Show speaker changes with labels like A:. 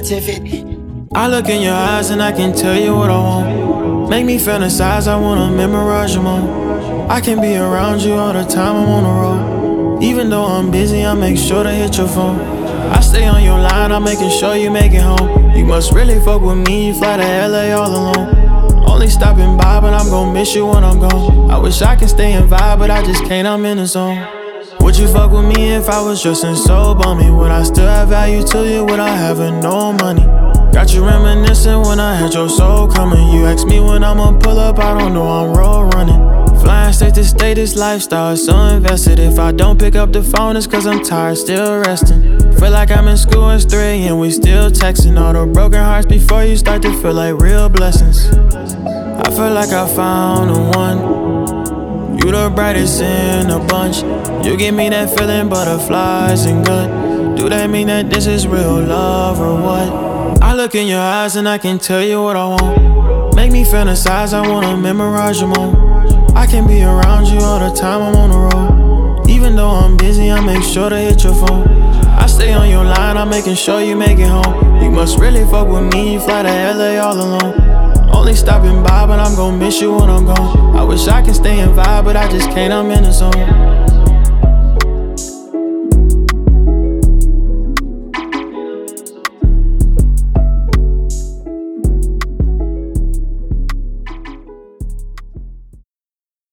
A: Tiffany.
B: I look in your eyes and I can tell you what I want. Make me fantasize, I wanna memorize your moment. I can be around you all the time, I'm on the road. Even though I'm busy, I make sure to hit your phone. I stay on your line, I'm making sure you make it home. You must really fuck with me, you fly to LA all alone. Only stopping by, but I'm gon' miss you when I'm gone. I wish I could stay and vibe, but I just can't, I'm in the zone. Would you fuck with me if I was dressing so bummy? Would I still have value to you without having no money? Got you reminiscing when I had your soul coming. You ask me when I'ma pull up, I don't know, I'm road running. Flying state to state, this lifestyle is so invested. If I don't pick up the phone, it's cause I'm tired, still resting. Feel like I'm in school, it's 3 and we still texting. All the broken hearts before you start to feel like real blessings. I feel like I found the one. You the brightest in a bunch. You give me that feeling, butterflies and gut. Do that mean that this is real love or what? I look in your eyes and I can tell you what I want. Make me fantasize, I wanna memorize your moment. I can be around you all the time, I'm on the road. Even though I'm busy, I make sure to hit your phone. I stay on your line, I'm making sure you make it home. You must really fuck with me, you fly to LA all alone. Only stopping by, but I'm gon' miss you when I'm gone. I wish I could stay and vibe, but I just can't, I'm in the zone.